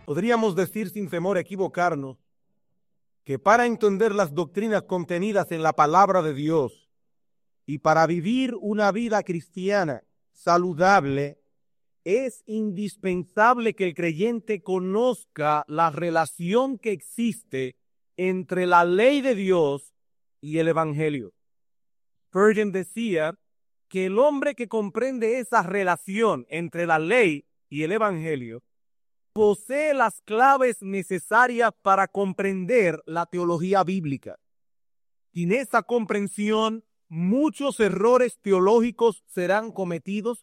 Podríamos decir sin temor a equivocarnos que para entender las doctrinas contenidas en la palabra de Dios y para vivir una vida cristiana saludable, es indispensable que el creyente conozca la relación que existe entre la ley de Dios y el Evangelio. Spurgeon decía que el hombre que comprende esa relación entre la ley y el Evangelio posee las claves necesarias para comprender la teología bíblica. Sin esa comprensión, muchos errores teológicos serán cometidos,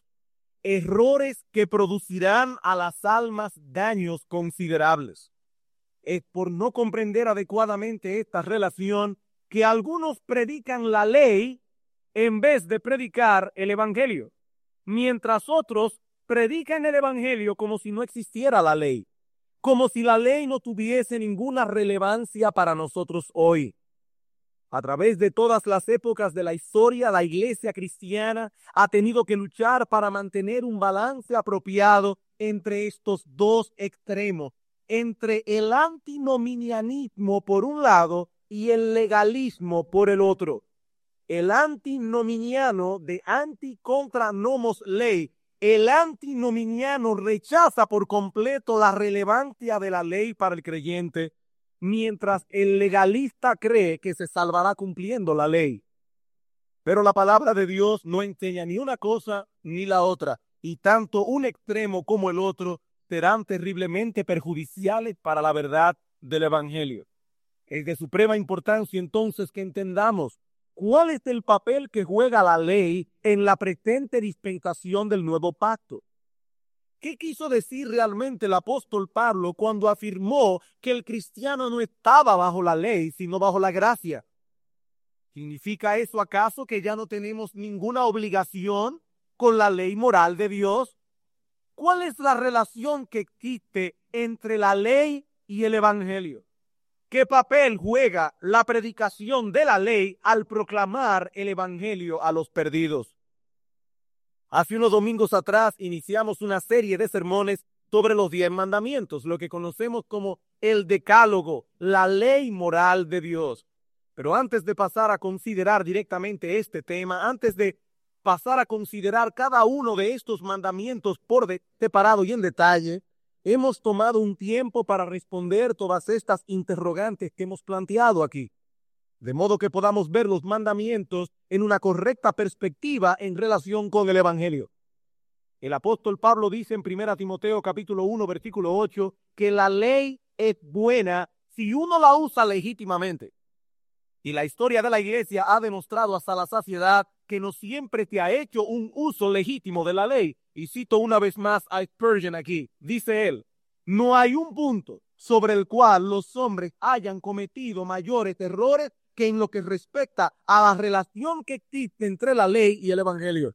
errores que producirán a las almas daños considerables. Es por no comprender adecuadamente esta relación que algunos predican la ley en vez de predicar el Evangelio, mientras otros predican el Evangelio como si no existiera la ley, como si la ley no tuviese ninguna relevancia para nosotros hoy. A través de todas las épocas de la historia, la iglesia cristiana ha tenido que luchar para mantener un balance apropiado entre estos dos extremos, entre el antinomianismo por un lado y el legalismo por el otro. El antinominiano de anti contra nomos ley, el antinominiano rechaza por completo la relevancia de la ley para el creyente, mientras el legalista cree que se salvará cumpliendo la ley. Pero la palabra de Dios no enseña ni una cosa ni la otra, y tanto un extremo como el otro serán terriblemente perjudiciales para la verdad del Evangelio. Es de suprema importancia entonces que entendamos cuál es el papel que juega la ley en la presente dispensación del nuevo pacto. ¿Qué quiso decir realmente el apóstol Pablo cuando afirmó que el cristiano no estaba bajo la ley, sino bajo la gracia? ¿Significa eso acaso que ya no tenemos ninguna obligación con la ley moral de Dios? ¿Cuál es la relación que existe entre la ley y el Evangelio? ¿Qué papel juega la predicación de la ley al proclamar el Evangelio a los perdidos? Hace unos domingos atrás iniciamos una serie de sermones sobre los 10 mandamientos, lo que conocemos como el Decálogo, la ley moral de Dios. Pero antes de pasar a considerar directamente este tema, antes de pasar a considerar cada uno de estos mandamientos por separado y en detalle, hemos tomado un tiempo para responder todas estas interrogantes que hemos planteado aquí, de modo que podamos ver los mandamientos en una correcta perspectiva en relación con el Evangelio. El apóstol Pablo dice en 1 Timoteo capítulo 1 versículo 8 que la ley es buena si uno la usa legítimamente. Y la historia de la iglesia ha demostrado hasta la saciedad que no siempre se ha hecho un uso legítimo de la ley. Y cito una vez más a Spurgeon aquí. Dice él, no hay un punto sobre el cual los hombres hayan cometido mayores errores que en lo que respecta a la relación que existe entre la ley y el Evangelio.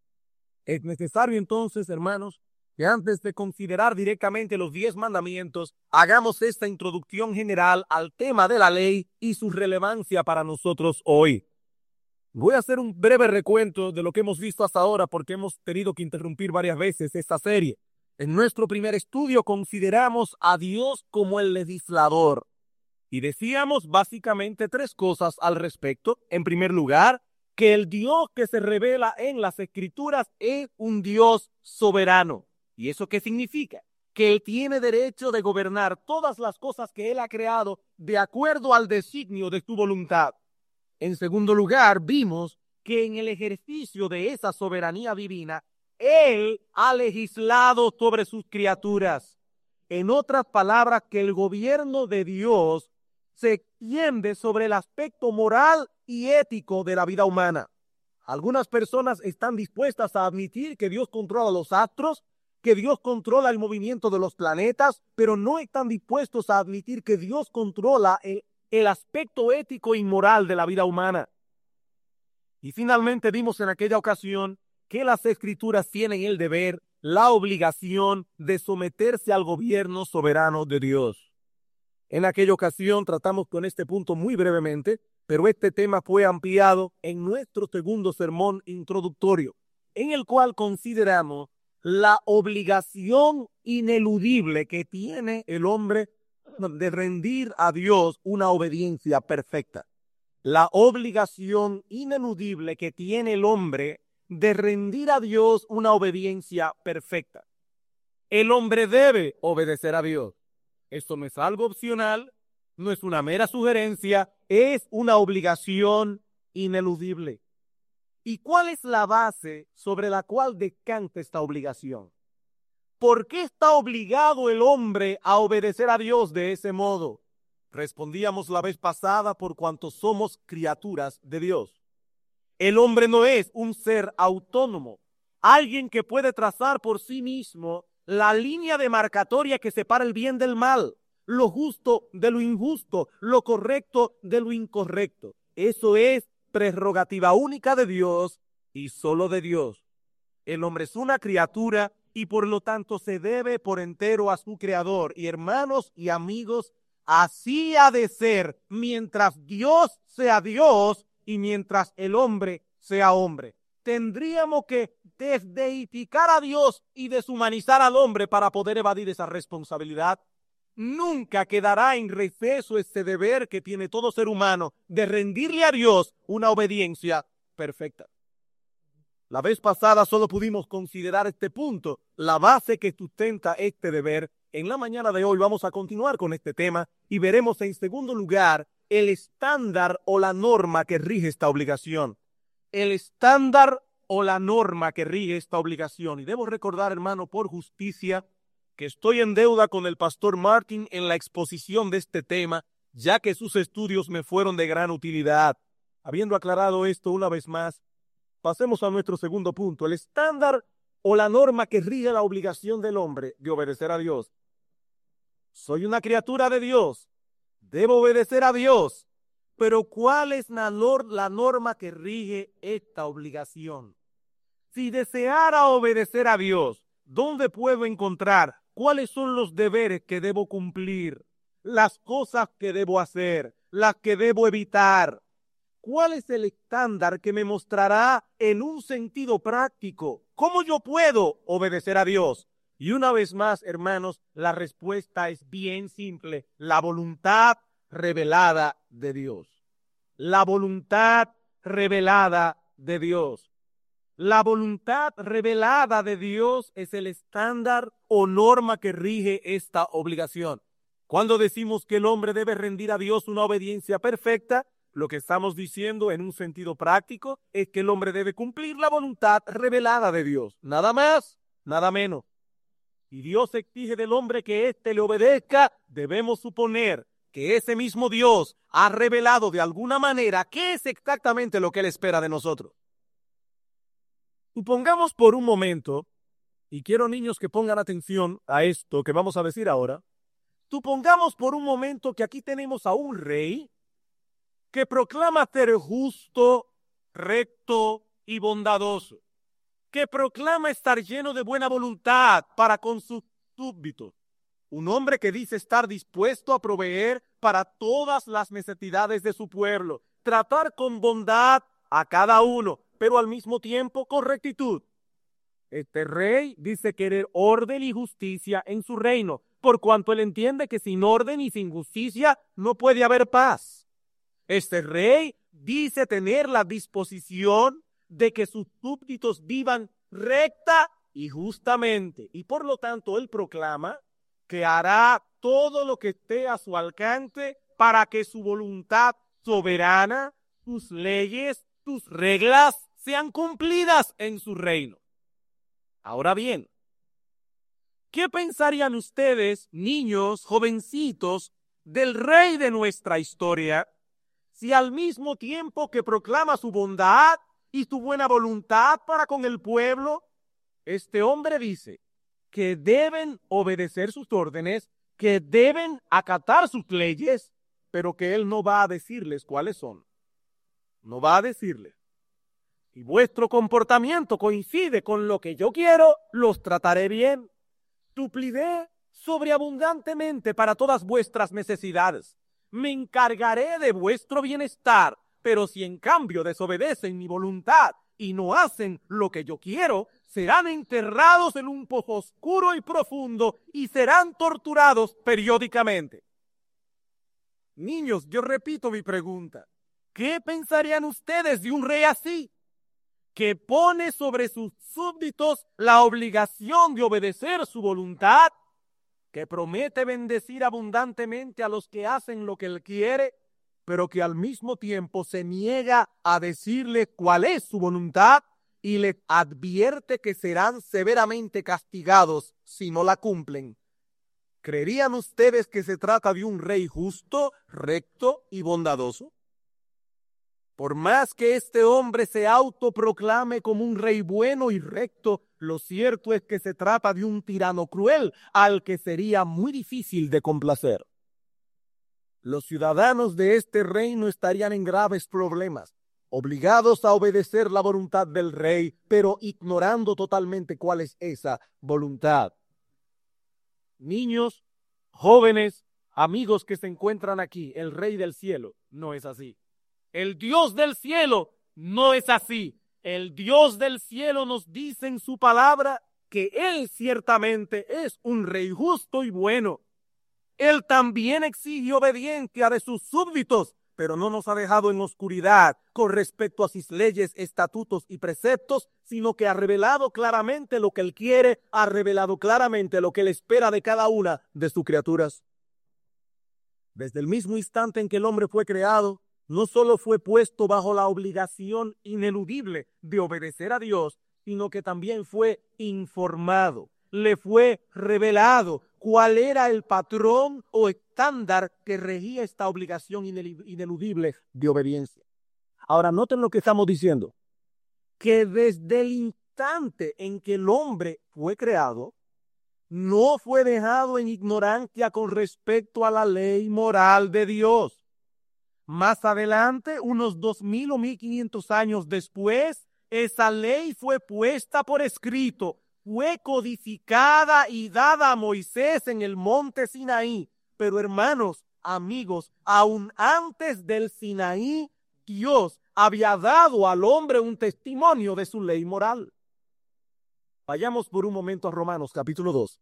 Es necesario entonces, hermanos, que antes de considerar directamente los 10 mandamientos, hagamos esta introducción general al tema de la ley y su relevancia para nosotros hoy. Voy a hacer un breve recuento de lo que hemos visto hasta ahora porque hemos tenido que interrumpir varias veces esta serie. En nuestro primer estudio consideramos a Dios como el legislador y decíamos básicamente 3 cosas al respecto. En primer lugar, que el Dios que se revela en las Escrituras es un Dios soberano. ¿Y eso qué significa? Que Él tiene derecho de gobernar todas las cosas que Él ha creado de acuerdo al designio de su voluntad. En segundo lugar, vimos que en el ejercicio de esa soberanía divina, Él ha legislado sobre sus criaturas. En otras palabras, que el gobierno de Dios se extiende sobre el aspecto moral y ético de la vida humana. Algunas personas están dispuestas a admitir que Dios controla los astros, que Dios controla el movimiento de los planetas, pero no están dispuestos a admitir que Dios controla el aspecto ético y moral de la vida humana. Y finalmente vimos en aquella ocasión que las Escrituras tienen el deber, la obligación de someterse al gobierno soberano de Dios. En aquella ocasión tratamos con este punto muy brevemente, pero este tema fue ampliado en nuestro segundo sermón introductorio, en el cual consideramos la obligación ineludible que tiene el hombre de rendir a Dios una obediencia perfecta. La obligación ineludible que tiene el hombre de rendir a Dios una obediencia perfecta. El hombre debe obedecer a Dios. Esto no es algo opcional, no es una mera sugerencia, es una obligación ineludible. ¿Y cuál es la base sobre la cual descansa esta obligación? ¿Por qué está obligado el hombre a obedecer a Dios de ese modo? Respondíamos la vez pasada, por cuanto somos criaturas de Dios. El hombre no es un ser autónomo, alguien que puede trazar por sí mismo la línea demarcatoria que separa el bien del mal, lo justo de lo injusto, lo correcto de lo incorrecto. Eso es prerrogativa única de Dios y solo de Dios. El hombre es una criatura y por lo tanto se debe por entero a su Creador. Y hermanos y amigos, así ha de ser mientras Dios sea Dios y mientras el hombre sea hombre. Tendríamos que desdeificar a Dios y deshumanizar al hombre para poder evadir esa responsabilidad. Nunca quedará en receso ese deber que tiene todo ser humano de rendirle a Dios una obediencia perfecta. La vez pasada solo pudimos considerar este punto, la base que sustenta este deber. En la mañana de hoy vamos a continuar con este tema y veremos en segundo lugar el estándar o la norma que rige esta obligación. El estándar o la norma que rige esta obligación. Y debo recordar, hermano, por justicia, que estoy en deuda con el pastor Martin en la exposición de este tema, ya que sus estudios me fueron de gran utilidad. Habiendo aclarado esto una vez más, pasemos a nuestro segundo punto, el estándar o la norma que rige la obligación del hombre de obedecer a Dios. Soy una criatura de Dios, debo obedecer a Dios, pero ¿cuál es la norma que rige esta obligación? Si deseara obedecer a Dios, ¿dónde puedo encontrar cuáles son los deberes que debo cumplir, las cosas que debo hacer, las que debo evitar? ¿Cuál es el estándar que me mostrará en un sentido práctico cómo yo puedo obedecer a Dios? Y una vez más, hermanos, la respuesta es bien simple: la voluntad revelada de Dios. La voluntad revelada de Dios. La voluntad revelada de Dios es el estándar o norma que rige esta obligación. Cuando decimos que el hombre debe rendir a Dios una obediencia perfecta, lo que estamos diciendo en un sentido práctico es que el hombre debe cumplir la voluntad revelada de Dios. Nada más, nada menos. Y Dios exige del hombre que éste le obedezca. Debemos suponer que ese mismo Dios ha revelado de alguna manera qué es exactamente lo que Él espera de nosotros. Supongamos por un momento, y quiero niños que pongan atención a esto que vamos a decir ahora, supongamos por un momento que aquí tenemos a un rey que proclama ser justo, recto y bondadoso, que proclama estar lleno de buena voluntad para con sus súbditos, un hombre que dice estar dispuesto a proveer para todas las necesidades de su pueblo, tratar con bondad a cada uno, pero al mismo tiempo con rectitud. Este rey dice querer orden y justicia en su reino, por cuanto él entiende que sin orden y sin justicia no puede haber paz. Este rey dice tener la disposición de que sus súbditos vivan recta y justamente, y por lo tanto él proclama que hará todo lo que esté a su alcance para que su voluntad soberana, sus leyes, sus reglas sean cumplidas en su reino. Ahora bien, ¿qué pensarían ustedes, niños, jovencitos, del rey de nuestra historia, si al mismo tiempo que proclama su bondad y su buena voluntad para con el pueblo, este hombre dice que deben obedecer sus órdenes, que deben acatar sus leyes, pero que él no va a decirles cuáles son? No va a decirles. Si vuestro comportamiento coincide con lo que yo quiero, los trataré bien. Supliré sobreabundantemente para todas vuestras necesidades. Me encargaré de vuestro bienestar, pero si en cambio desobedecen mi voluntad y no hacen lo que yo quiero, serán enterrados en un pozo oscuro y profundo y serán torturados periódicamente. Niños, yo repito mi pregunta. ¿Qué pensarían ustedes de un rey así, que pone sobre sus súbditos la obligación de obedecer su voluntad, que promete bendecir abundantemente a los que hacen lo que él quiere, pero que al mismo tiempo se niega a decirle cuál es su voluntad y le advierte que serán severamente castigados si no la cumplen? ¿Creerían ustedes que se trata de un rey justo, recto y bondadoso? Por más que este hombre se autoproclame como un rey bueno y recto, lo cierto es que se trata de un tirano cruel al que sería muy difícil de complacer. Los ciudadanos de este reino estarían en graves problemas, obligados a obedecer la voluntad del rey, pero ignorando totalmente cuál es esa voluntad. Niños, jóvenes, amigos que se encuentran aquí, el Rey del cielo no es así. El Dios del cielo no es así. El Dios del cielo nos dice en su palabra que Él ciertamente es un rey justo y bueno. Él también exige obediencia de sus súbditos, pero no nos ha dejado en oscuridad con respecto a sus leyes, estatutos y preceptos, sino que ha revelado claramente lo que Él quiere, ha revelado claramente lo que Él espera de cada una de sus criaturas. Desde el mismo instante en que el hombre fue creado, no solo fue puesto bajo la obligación ineludible de obedecer a Dios, sino que también fue informado, le fue revelado cuál era el patrón o estándar que regía esta obligación ineludible de obediencia. Ahora, noten lo que estamos diciendo, que desde el instante en que el hombre fue creado, no fue dejado en ignorancia con respecto a la ley moral de Dios. Más adelante, unos 2000 o 1500 años después, esa ley fue puesta por escrito, fue codificada y dada a Moisés en el monte Sinaí. Pero hermanos, amigos, aún antes del Sinaí, Dios había dado al hombre un testimonio de su ley moral. Vayamos por un momento a Romanos capítulo 2.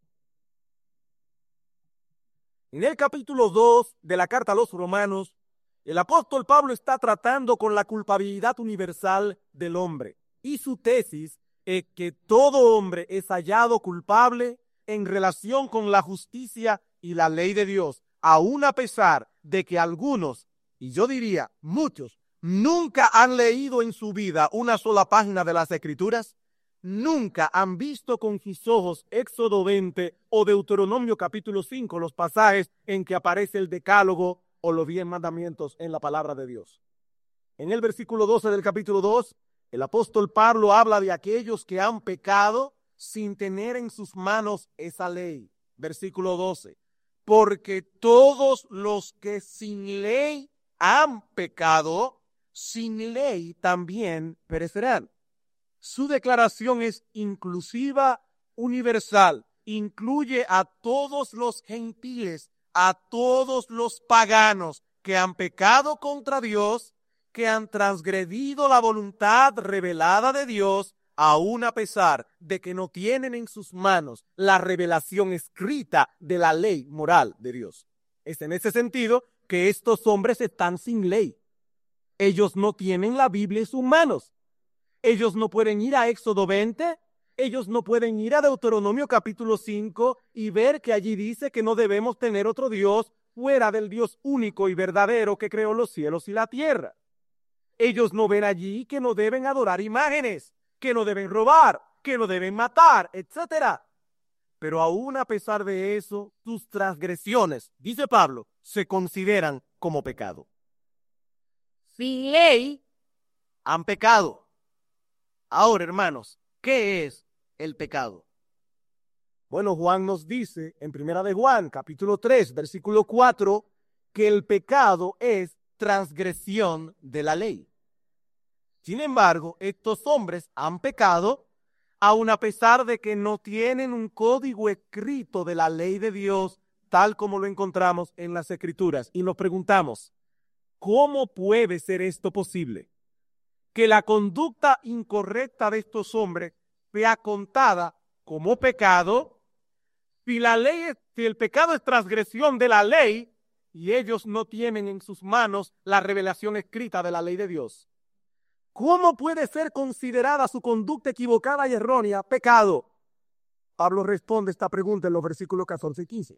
En el capítulo 2 de la carta a los Romanos, el apóstol Pablo está tratando con la culpabilidad universal del hombre. Y su tesis es que todo hombre es hallado culpable en relación con la justicia y la ley de Dios, aun a pesar de que algunos, y yo diría muchos, nunca han leído en su vida una sola página de las Escrituras, nunca han visto con sus ojos Éxodo 20 o Deuteronomio capítulo 5, los pasajes en que aparece el decálogo o los 10 mandamientos en la palabra de Dios. En el versículo 12 del capítulo 2, el apóstol Pablo habla de aquellos que han pecado sin tener en sus manos esa ley. Versículo 12. Porque todos los que sin ley han pecado, sin ley también perecerán. Su declaración es inclusiva, universal. Incluye a todos los gentiles, a todos los paganos que han pecado contra Dios, que han transgredido la voluntad revelada de Dios, aun a pesar de que no tienen en sus manos la revelación escrita de la ley moral de Dios. Es en ese sentido que estos hombres están sin ley. Ellos no tienen la Biblia en sus manos. Ellos no pueden ir a Éxodo 20, ellos no pueden ir a Deuteronomio capítulo 5 y ver que allí dice que no debemos tener otro Dios fuera del Dios único y verdadero que creó los cielos y la tierra. Ellos no ven allí que no deben adorar imágenes, que no deben robar, que no deben matar, etc. Pero aún a pesar de eso, sus transgresiones, dice Pablo, se consideran como pecado. Sin ley han pecado. Ahora, hermanos, ¿qué es el pecado? Bueno, Juan nos dice en Primera de Juan, capítulo 3, versículo 4, que el pecado es transgresión de la ley. Sin embargo, estos hombres han pecado, aun a pesar de que no tienen un código escrito de la ley de Dios, tal como lo encontramos en las Escrituras. Y nos preguntamos, ¿cómo puede ser esto posible? Que la conducta incorrecta de estos hombres sea contada como pecado, si el pecado es transgresión de la ley y ellos no tienen en sus manos la revelación escrita de la ley de Dios, ¿cómo puede ser considerada su conducta equivocada y errónea pecado? Pablo responde esta pregunta en los versículos 14 y 15.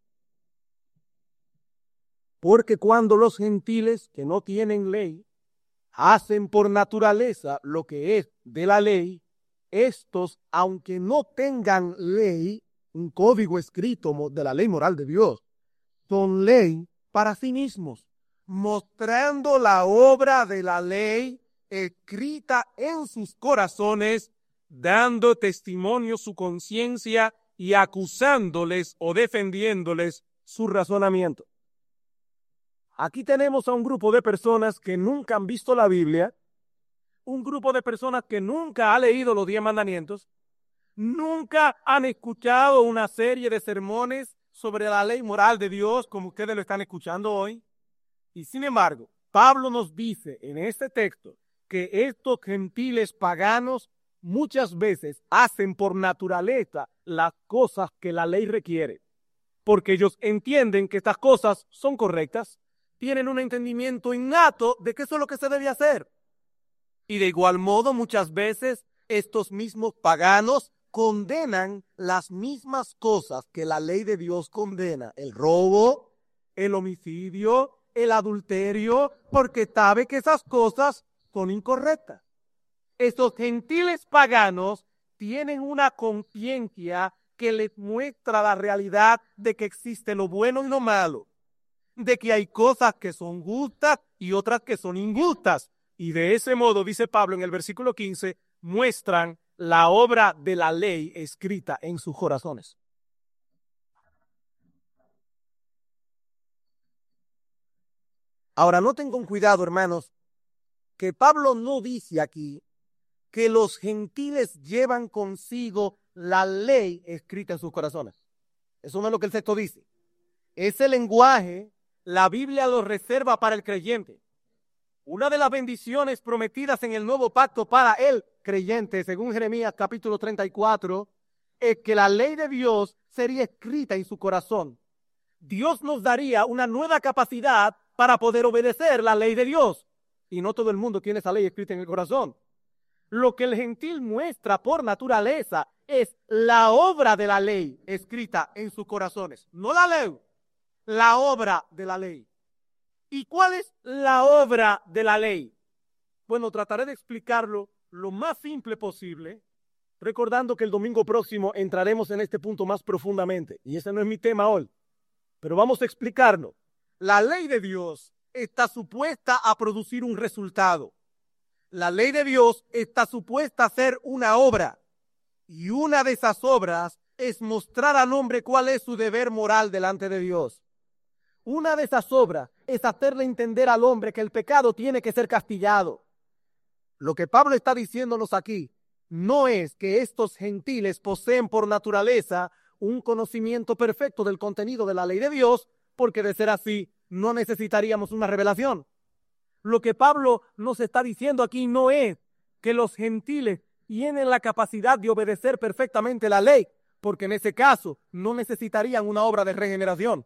Porque cuando los gentiles que no tienen ley hacen por naturaleza lo que es de la ley, estos, aunque no tengan ley, un código escrito de la ley moral de Dios, son ley para sí mismos, mostrando la obra de la ley escrita en sus corazones, dando testimonio su conciencia y acusándoles o defendiéndoles su razonamiento. Aquí tenemos a un grupo de personas que nunca han visto la Biblia, un grupo de personas que nunca ha leído los 10 mandamientos, nunca han escuchado una serie de sermones sobre la ley moral de Dios como ustedes lo están escuchando hoy. Y sin embargo, Pablo nos dice en este texto que estos gentiles paganos muchas veces hacen por naturaleza las cosas que la ley requiere, porque ellos entienden que estas cosas son correctas, tienen un entendimiento innato de que eso es lo que se debe hacer. Y de igual modo, muchas veces estos mismos paganos condenan las mismas cosas que la ley de Dios condena: el robo, el homicidio, el adulterio, porque sabe que esas cosas son incorrectas. Estos gentiles paganos tienen una conciencia que les muestra la realidad de que existe lo bueno y lo malo, de que hay cosas que son justas y otras que son injustas. Y de ese modo, dice Pablo en el versículo 15, muestran la obra de la ley escrita en sus corazones. Ahora, noten con cuidado, hermanos, que Pablo no dice aquí que los gentiles llevan consigo la ley escrita en sus corazones. Eso no es lo que el texto dice. Ese lenguaje la Biblia lo reserva para el creyente. Una de las bendiciones prometidas en el nuevo pacto para el creyente, según Jeremías capítulo 34, es que la ley de Dios sería escrita en su corazón. Dios nos daría una nueva capacidad para poder obedecer la ley de Dios. Y no todo el mundo tiene esa ley escrita en el corazón. Lo que el gentil muestra por naturaleza es la obra de la ley escrita en sus corazones. No la ley, la obra de la ley. ¿Y cuál es la obra de la ley? Bueno, trataré de explicarlo lo más simple posible, recordando que el domingo próximo entraremos en este punto más profundamente. Y ese no es mi tema hoy, pero vamos a explicarlo. La ley de Dios está supuesta a producir un resultado. La ley de Dios está supuesta a ser una obra. Y una de esas obras es mostrar al hombre cuál es su deber moral delante de Dios. Una de esas obras es hacerle entender al hombre que el pecado tiene que ser castigado. Lo que Pablo está diciéndonos aquí no es que estos gentiles poseen por naturaleza un conocimiento perfecto del contenido de la ley de Dios, porque de ser así no necesitaríamos una revelación. Lo que Pablo nos está diciendo aquí no es que los gentiles tienen la capacidad de obedecer perfectamente la ley, porque en ese caso no necesitarían una obra de regeneración.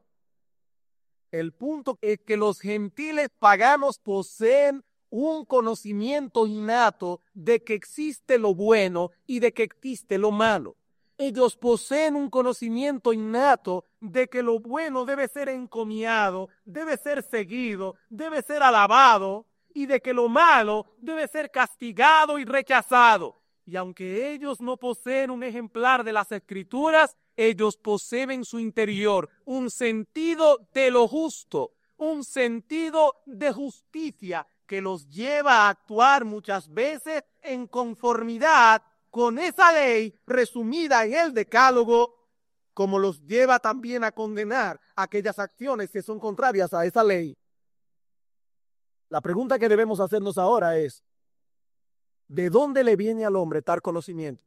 El punto es que los gentiles paganos poseen un conocimiento innato de que existe lo bueno y de que existe lo malo. Ellos poseen un conocimiento innato de que lo bueno debe ser encomiado, debe ser seguido, debe ser alabado, y de que lo malo debe ser castigado y rechazado. Y aunque ellos no poseen un ejemplar de las Escrituras, ellos poseen en su interior un sentido de lo justo, un sentido de justicia que los lleva a actuar muchas veces en conformidad con esa ley resumida en el Decálogo, como los lleva también a condenar aquellas acciones que son contrarias a esa ley. La pregunta que debemos hacernos ahora es: ¿de dónde le viene al hombre tal conocimiento?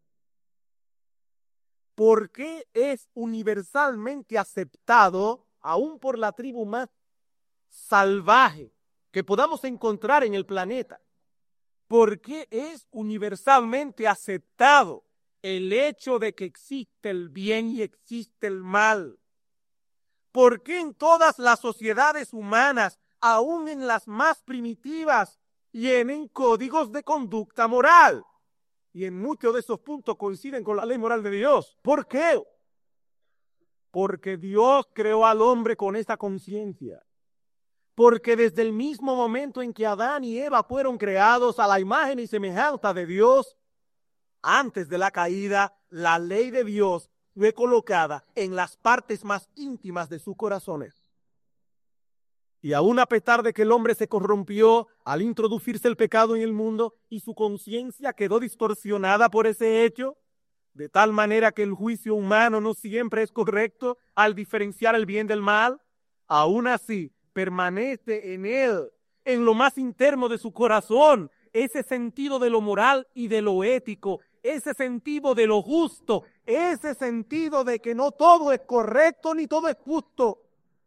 ¿Por qué es universalmente aceptado, aún por la tribu más salvaje que podamos encontrar en el planeta? ¿Por qué es universalmente aceptado el hecho de que existe el bien y existe el mal. ¿Por qué en todas las sociedades humanas, aún en las más primitivas, tienen códigos de conducta moral? Y en muchos de esos puntos coinciden con la ley moral de Dios. ¿Por qué? Porque Dios creó al hombre con esta conciencia. Porque desde el mismo momento en que Adán y Eva fueron creados a la imagen y semejanza de Dios, antes de la caída, la ley de Dios fue colocada en las partes más íntimas de sus corazones. Y aún a pesar de que el hombre se corrompió al introducirse el pecado en el mundo y su conciencia quedó distorsionada por ese hecho, de tal manera que el juicio humano no siempre es correcto al diferenciar el bien del mal, aún así permanece en él, en lo más interno de su corazón, ese sentido de lo moral y de lo ético, ese sentido de lo justo, ese sentido de que no todo es correcto ni todo es justo.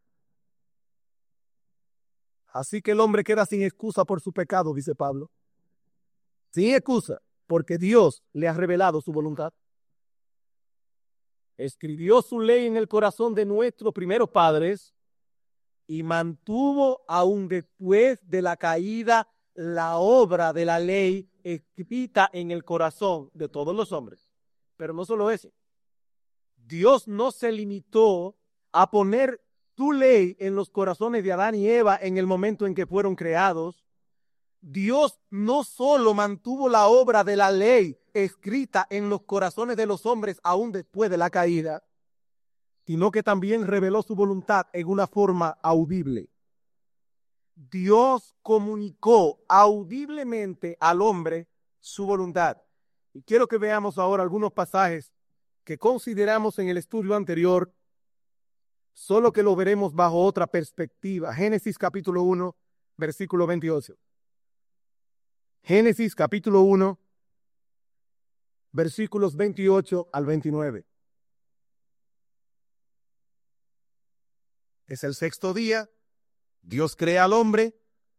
Así que el hombre queda sin excusa por su pecado, dice Pablo. Sin excusa, porque Dios le ha revelado su voluntad. Escribió su ley en el corazón de nuestros primeros padres y mantuvo aún después de la caída la obra de la ley escrita en el corazón de todos los hombres. Pero no solo eso. Dios no se limitó a poner su ley en los corazones de Adán y Eva en el momento en que fueron creados. Dios no solo mantuvo la obra de la ley escrita en los corazones de los hombres aún después de la caída, sino que también reveló su voluntad en una forma audible. Dios comunicó audiblemente al hombre su voluntad. Y quiero que veamos ahora algunos pasajes que consideramos en el estudio anterior, solo que lo veremos bajo otra perspectiva. Génesis capítulo 1, versículo 28. Génesis capítulo 1, versículos 28 al 29. Es el sexto día, Dios crea al hombre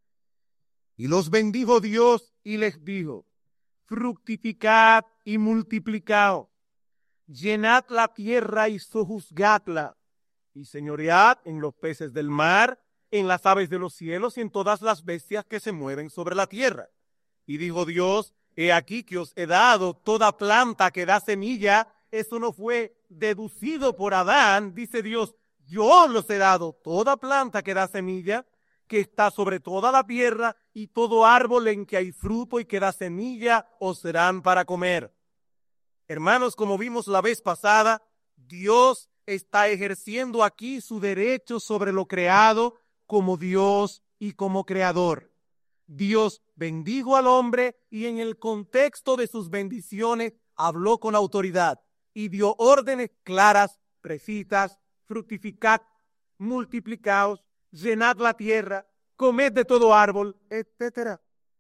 y los bendijo Dios y les dijo: fructificad y multiplicaos, llenad la tierra y sojuzgadla, y señoread en los peces del mar, en las aves de los cielos y en todas las bestias que se mueven sobre la tierra. Y dijo Dios: he aquí que os he dado toda planta que da semilla. Eso no fue deducido por Adán, dice Dios: yo los he dado toda planta que da semilla, que está sobre toda la tierra, y todo árbol en que hay fruto y que da semilla os serán para comer. Hermanos, como vimos la vez pasada, Dios está ejerciendo aquí su derecho sobre lo creado como Dios y como creador. Dios bendijo al hombre y en el contexto de sus bendiciones habló con autoridad y dio órdenes claras, precisas: fructificad, multiplicaos, llenad la tierra, comed de todo árbol, etc.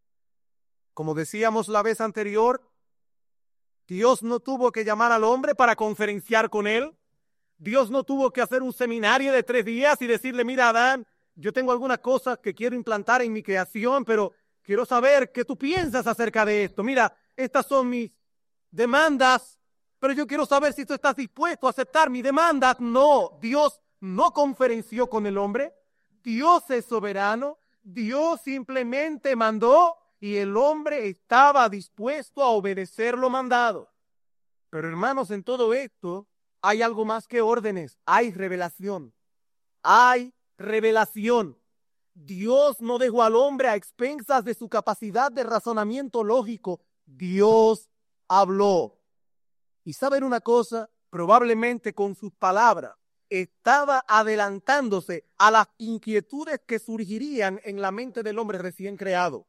Como decíamos la vez anterior, Dios no tuvo que llamar al hombre para conferenciar con él. Dios no tuvo que hacer un seminario de 3 días y decirle: mira, Adán, yo tengo algunas cosas que quiero implantar en mi creación, pero quiero saber qué tú piensas acerca de esto. Mira, estas son mis demandas, pero yo quiero saber si tú estás dispuesto a aceptar mis demandas. No, Dios no conferenció con el hombre. Dios es soberano. Dios simplemente mandó y el hombre estaba dispuesto a obedecer lo mandado. Pero hermanos, en todo esto hay algo más que órdenes. Hay revelación. Hay revelación. Dios no dejó al hombre a expensas de su capacidad de razonamiento lógico. Dios habló. Y saben una cosa, probablemente con sus palabras estaba adelantándose a las inquietudes que surgirían en la mente del hombre recién creado.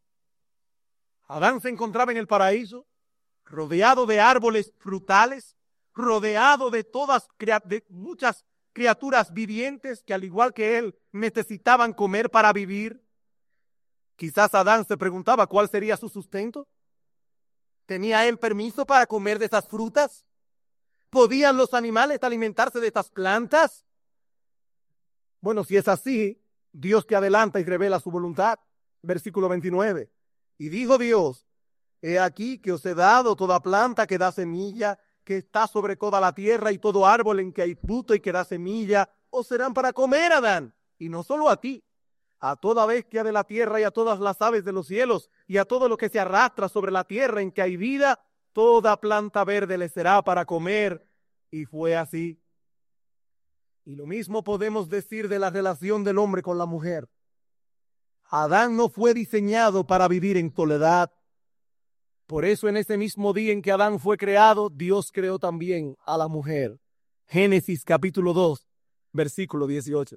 Adán se encontraba en el paraíso, rodeado de árboles frutales, rodeado de muchas criaturas vivientes que al igual que él necesitaban comer para vivir. Quizás Adán se preguntaba cuál sería su sustento. ¿Tenía él permiso para comer de esas frutas? ¿Podían los animales alimentarse de estas plantas? Bueno, si es así, Dios te adelanta y revela su voluntad. Versículo 29. Y dijo Dios: He aquí que os he dado toda planta que da semilla, que está sobre toda la tierra, y todo árbol en que hay fruto y que da semilla, os serán para comer, Adán. Y no solo a ti, a toda bestia de la tierra y a todas las aves de los cielos, y a todo lo que se arrastra sobre la tierra en que hay vida, toda planta verde le será para comer. Y fue así. Y lo mismo podemos decir de la relación del hombre con la mujer. Adán no fue diseñado para vivir en soledad. Por eso en ese mismo día en que Adán fue creado, Dios creó también a la mujer. Génesis capítulo 2, versículo 18.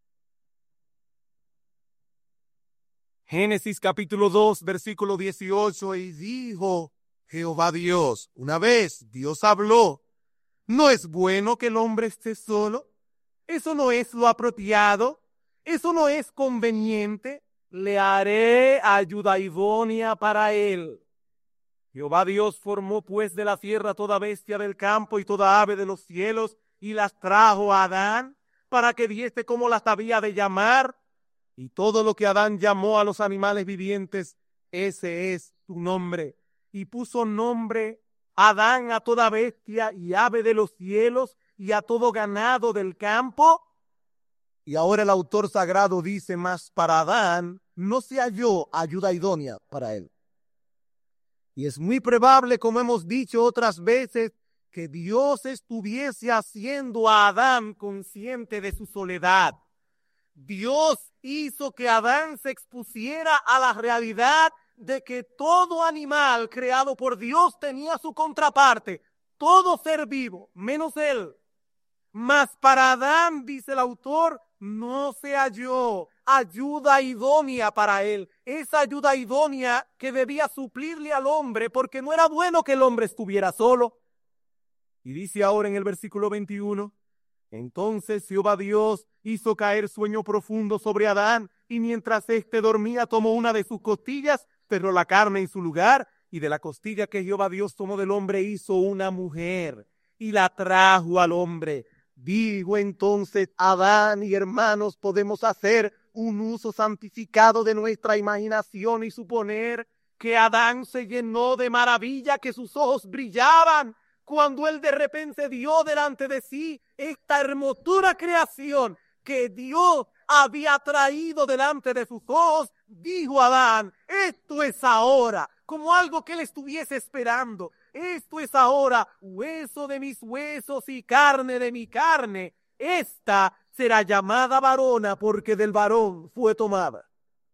Génesis capítulo 2, versículo 18. Y dijo Jehová Dios, una vez Dios habló, ¿no es bueno que el hombre esté solo? Eso no es lo apropiado, eso no es conveniente. Le haré ayuda idónea para él. Jehová Dios formó pues de la tierra toda bestia del campo y toda ave de los cielos, y las trajo a Adán, para que diese cómo las había de llamar. Y todo lo que Adán llamó a los animales vivientes, ese es su nombre. Y puso nombre Adán a toda bestia y ave de los cielos, y a todo ganado del campo. Y ahora el autor sagrado dice, mas para Adán no se halló ayuda idónea para él. Y es muy probable, como hemos dicho otras veces, que Dios estuviese haciendo a Adán consciente de su soledad. Dios hizo que Adán se expusiera a la realidad de que todo animal creado por Dios tenía su contraparte, todo ser vivo, menos él. Mas para Adán, dice el autor, no se halló ayuda idónea para él. Esa ayuda idónea que debía suplirle al hombre, porque no era bueno que el hombre estuviera solo. Y dice ahora en el versículo 21, entonces Jehová Dios hizo caer sueño profundo sobre Adán, y mientras éste dormía tomó una de sus costillas, cerró la carne en su lugar, y de la costilla que Jehová Dios tomó del hombre hizo una mujer, y la trajo al hombre. Digo entonces, Adán y hermanos, podemos hacer un uso santificado de nuestra imaginación y suponer que Adán se llenó de maravilla, que sus ojos brillaban cuando él de repente vio delante de sí esta hermosura creación que Dios había traído delante de sus ojos. Dijo Adán, esto es ahora, como algo que él estuviese esperando. Esto es ahora hueso de mis huesos y carne de mi carne. Esta será llamada varona porque del varón fue tomada.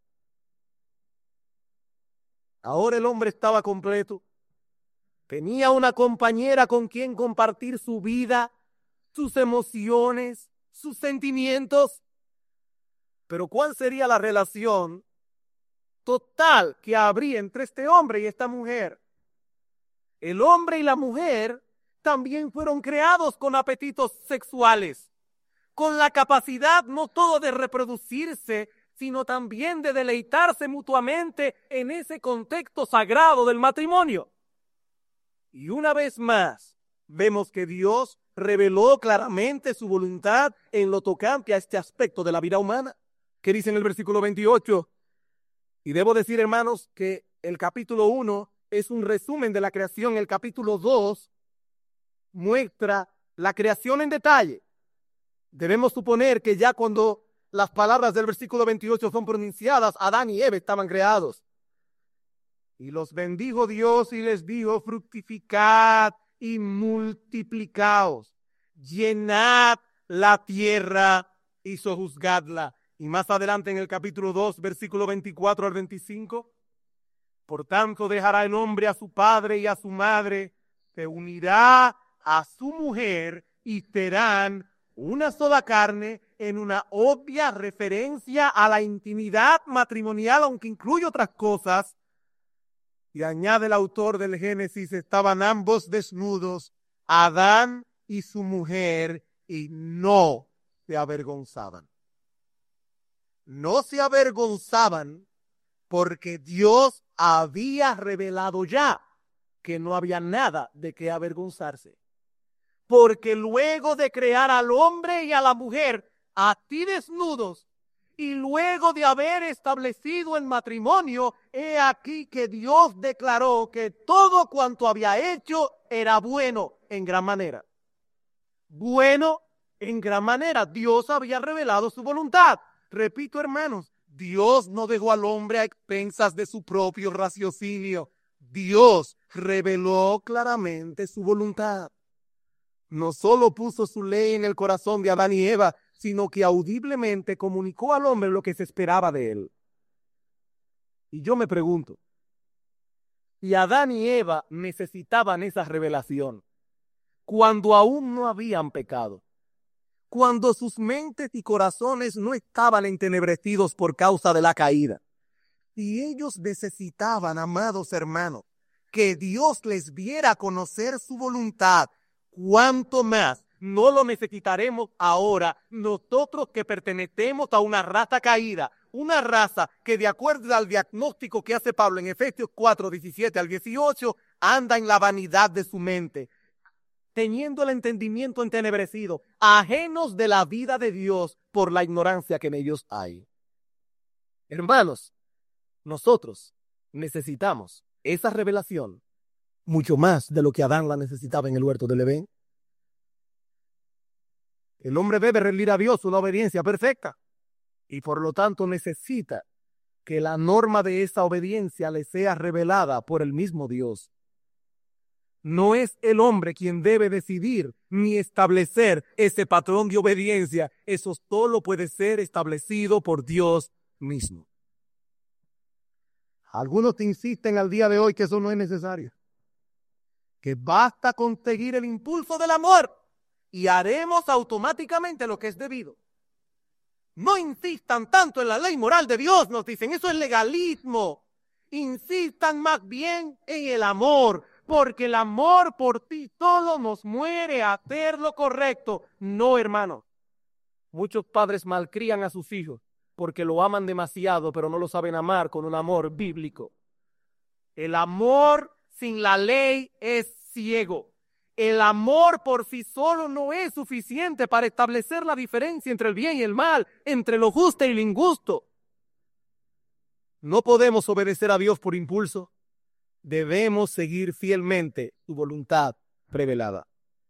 Ahora el hombre estaba completo. Tenía una compañera con quien compartir su vida, sus emociones, sus sentimientos. Pero ¿cuál sería la relación total que habría entre este hombre y esta mujer? El hombre y la mujer también fueron creados con apetitos sexuales, con la capacidad no solo de reproducirse, sino también de deleitarse mutuamente en ese contexto sagrado del matrimonio. Y una vez más, vemos que Dios reveló claramente su voluntad en lo tocante a este aspecto de la vida humana. ¿Qué dice en el versículo 28? Y debo decir, hermanos, que el capítulo 1 es un resumen de la creación. El capítulo 2 muestra la creación en detalle. Debemos suponer que ya cuando las palabras del versículo 28 son pronunciadas, Adán y Eva estaban creados. Y los bendijo Dios y les dijo, fructificad y multiplicaos, llenad la tierra y sojuzgadla. Y más adelante en el capítulo 2, versículo 24 al 25, por tanto dejará el hombre a su padre y a su madre, se unirá a su mujer y serán una sola carne, en una obvia referencia a la intimidad matrimonial, aunque incluye otras cosas. Y añade el autor del Génesis, estaban ambos desnudos, Adán y su mujer, y no se avergonzaban. No se avergonzaban porque Dios había revelado ya que no había nada de qué avergonzarse. Porque luego de crear al hombre y a la mujer, a ti desnudos, Y luego de haber establecido el matrimonio, he aquí que Dios declaró que todo cuanto había hecho era bueno en gran manera. Bueno en gran manera. Dios había revelado su voluntad. Repito, hermanos, Dios no dejó al hombre a expensas de su propio raciocinio. Dios reveló claramente su voluntad. No solo puso su ley en el corazón de Adán y Eva, sino que audiblemente comunicó al hombre lo que se esperaba de él. Y yo me pregunto, si Adán y Eva necesitaban esa revelación cuando aún no habían pecado, cuando sus mentes y corazones no estaban entenebrecidos por causa de la caída, si ellos necesitaban, amados hermanos, que Dios les viera conocer su voluntad, ¿cuánto más no lo necesitaremos ahora nosotros que pertenecemos a una raza caída? Una raza que, de acuerdo al diagnóstico que hace Pablo en Efesios 4, 17 al 18, anda en la vanidad de su mente, teniendo el entendimiento entenebrecido, ajenos de la vida de Dios por la ignorancia que en ellos hay. Hermanos, nosotros necesitamos esa revelación mucho más de lo que Adán la necesitaba en el huerto del Edén. El hombre debe rendir a Dios una obediencia perfecta y por lo tanto necesita que la norma de esa obediencia le sea revelada por el mismo Dios. No es el hombre quien debe decidir ni establecer ese patrón de obediencia. Eso solo puede ser establecido por Dios mismo. Algunos te insisten al día de hoy que eso no es necesario, que basta con seguir el impulso del amor y haremos automáticamente lo que es debido. No insistan tanto en la ley moral de Dios, nos dicen, eso es legalismo. Insistan más bien en el amor, porque el amor por ti solo nos muere a hacer lo correcto. No, hermanos. Muchos padres malcrían a sus hijos porque lo aman demasiado, pero no lo saben amar con un amor bíblico. El amor sin la ley es ciego. El amor por sí solo no es suficiente para establecer la diferencia entre el bien y el mal, entre lo justo y lo injusto. No podemos obedecer a Dios por impulso. Debemos seguir fielmente su voluntad revelada.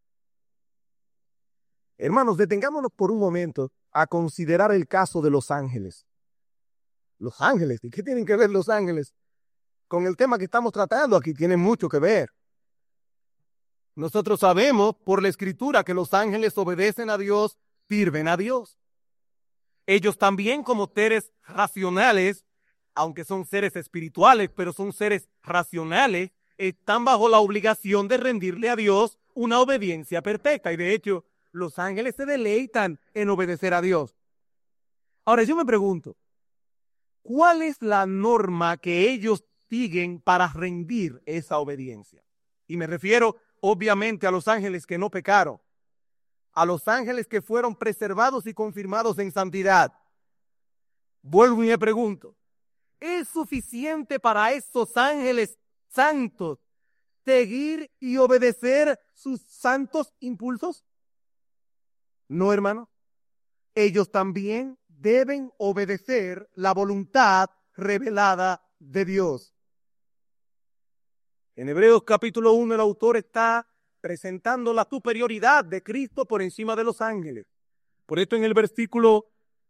Hermanos, detengámonos por un momento a considerar el caso de los ángeles. Los ángeles, ¿y qué tienen que ver los ángeles con el tema que estamos tratando aquí? Tienen mucho que ver. Nosotros sabemos por la Escritura que los ángeles obedecen a Dios, sirven a Dios. Ellos también, como seres racionales, aunque son seres espirituales, pero son seres racionales, están bajo la obligación de rendirle a Dios una obediencia perfecta. Y de hecho, los ángeles se deleitan en obedecer a Dios. Ahora yo me pregunto, ¿cuál es la norma que ellos siguen para rendir esa obediencia? Y me refiero obviamente a los ángeles que no pecaron, a los ángeles que fueron preservados y confirmados en santidad. Vuelvo y me pregunto, ¿es suficiente para esos ángeles santos seguir y obedecer sus santos impulsos? No, hermano. Ellos también deben obedecer la voluntad revelada de Dios. En Hebreos capítulo 1 el autor está presentando la superioridad de Cristo por encima de los ángeles. Por esto en el versículo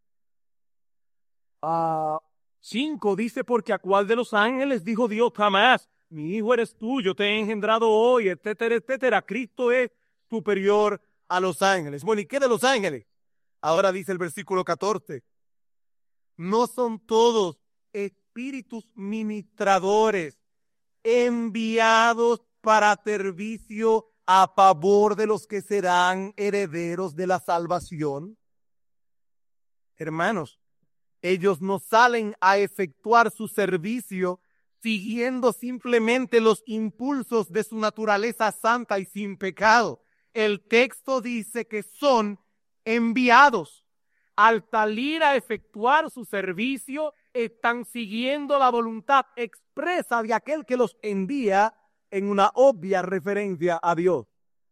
5 dice, porque a cuál de los ángeles dijo Dios jamás, mi hijo eres tú, yo te he engendrado hoy, etcétera, etcétera. Cristo es superior a los ángeles. Bueno, ¿y qué de los ángeles? Ahora dice el versículo 14, no son todos espíritus ministradores enviados para servicio a favor de los que serán herederos de la salvación. Hermanos, ellos no salen a efectuar su servicio siguiendo simplemente los impulsos de su naturaleza santa y sin pecado. El texto dice que son enviados. Al salir a efectuar su servicio, están siguiendo la voluntad expresa de aquel que los envía en una obvia referencia a Dios.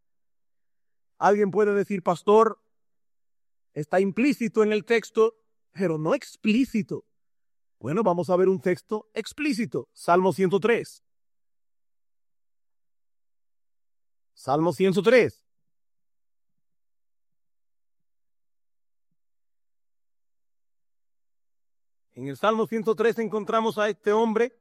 Alguien puede decir, pastor, está implícito en el texto pero no explícito. Bueno, vamos a ver un texto explícito. Salmo 103. Salmo 103. En el Salmo 103 encontramos a este hombre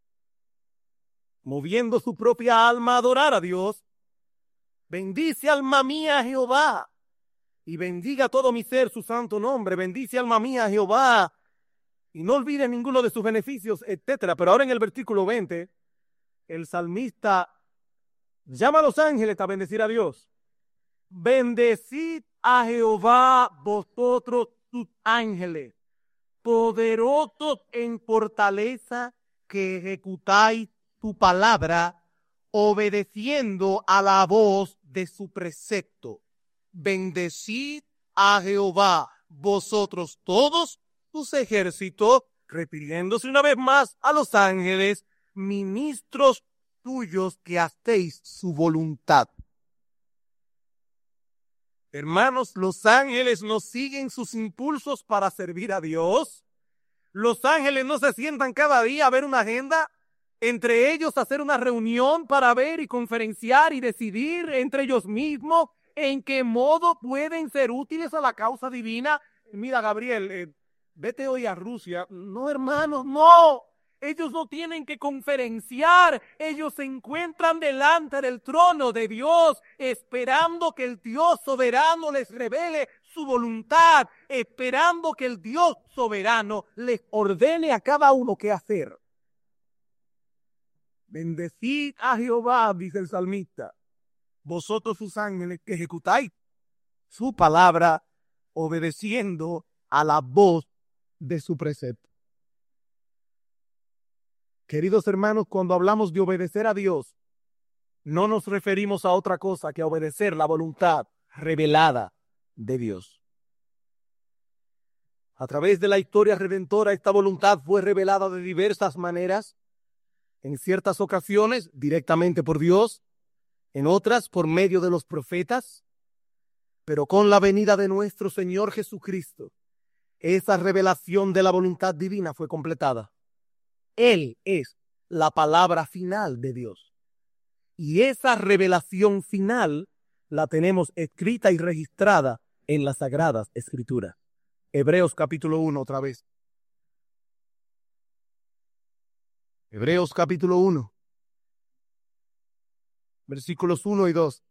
moviendo su propia alma a adorar a Dios. Bendice alma mía a Jehová, y bendiga todo mi ser su santo nombre. Bendice alma mía a Jehová, y no olvide ninguno de sus beneficios, etcétera. Pero ahora en el versículo 20, el salmista llama a los ángeles a bendecir a Dios. Bendecid a Jehová vosotros sus ángeles, poderosos en fortaleza, que ejecutáis tu palabra, obedeciendo a la voz de su precepto. Bendecid a Jehová vosotros todos sus ejércitos, refiriéndose una vez más a los ángeles, ministros tuyos, que hacéis su voluntad. Hermanos, los ángeles no siguen sus impulsos para servir a Dios. Los ángeles no se sientan cada día a ver una agenda, entre ellos hacer una reunión para ver y conferenciar y decidir entre ellos mismos en qué modo pueden ser útiles a la causa divina. Mira, Gabriel, vete hoy a Rusia. No, hermanos, no. Ellos no tienen que conferenciar, ellos se encuentran delante del trono de Dios, esperando que el Dios soberano les revele su voluntad, esperando que el Dios soberano les ordene a cada uno qué hacer. Bendecid a Jehová, dice el salmista, vosotros sus ángeles, que ejecutáis su palabra, obedeciendo a la voz de su precepto. Queridos hermanos, cuando hablamos de obedecer a Dios, no nos referimos a otra cosa que a obedecer la voluntad revelada de Dios. A través de la historia redentora, esta voluntad fue revelada de diversas maneras, en ciertas ocasiones directamente por Dios, en otras por medio de los profetas, pero con la venida de nuestro Señor Jesucristo, esa revelación de la voluntad divina fue completada. Él es la palabra final de Dios. Y esa revelación final la tenemos escrita y registrada en las Sagradas Escrituras. Hebreos capítulo 1 otra vez. Hebreos capítulo 1. Versículos 1 y 2.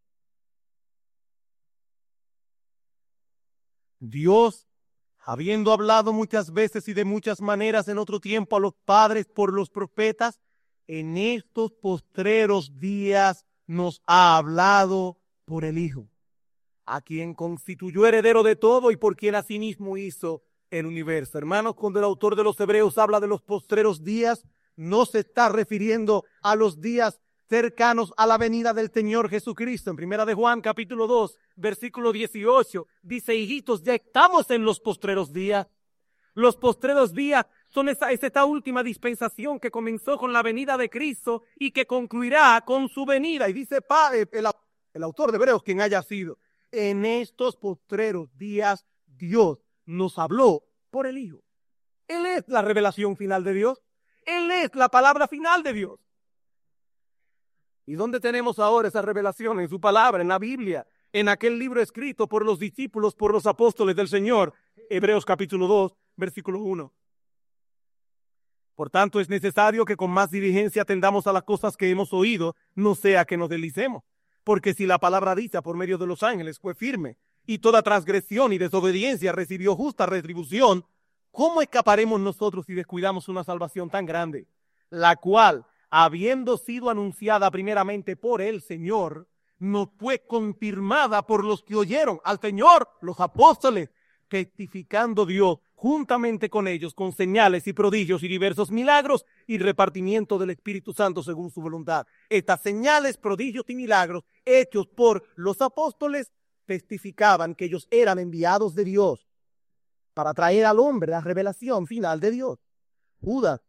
Dios, habiendo hablado muchas veces y de muchas maneras en otro tiempo a los padres por los profetas, en estos postreros días nos ha hablado por el Hijo, a quien constituyó heredero de todo y por quien asimismo hizo el universo. Hermanos, cuando el autor de los Hebreos habla de los postreros días, no se está refiriendo a los días cercanos a la venida del Señor Jesucristo. En Primera de Juan, capítulo 2, versículo 18, dice: hijitos, ya estamos en los postreros días. Los postreros días son esta última dispensación que comenzó con la venida de Cristo y que concluirá con su venida. Y dice el autor de Hebreos, quien haya sido, en estos postreros días Dios nos habló por el Hijo. Él es la revelación final de Dios. Él es la palabra final de Dios. ¿Y dónde tenemos ahora esa revelación? En su palabra, en la Biblia, en aquel libro escrito por los discípulos, por los apóstoles del Señor. Hebreos capítulo 2, versículo 1. Por tanto, es necesario que con más diligencia atendamos a las cosas que hemos oído, no sea que nos deslicemos. Porque si la palabra dicha por medio de los ángeles fue firme, y toda transgresión y desobediencia recibió justa retribución, ¿cómo escaparemos nosotros si descuidamos una salvación tan grande, la cual, habiendo sido anunciada primeramente por el Señor, nos fue confirmada por los que oyeron al Señor, los apóstoles, testificando Dios juntamente con ellos con señales y prodigios y diversos milagros y repartimiento del Espíritu Santo según su voluntad? Estas señales, prodigios y milagros hechos por los apóstoles testificaban que ellos eran enviados de Dios para traer al hombre la revelación final de Dios. Judas,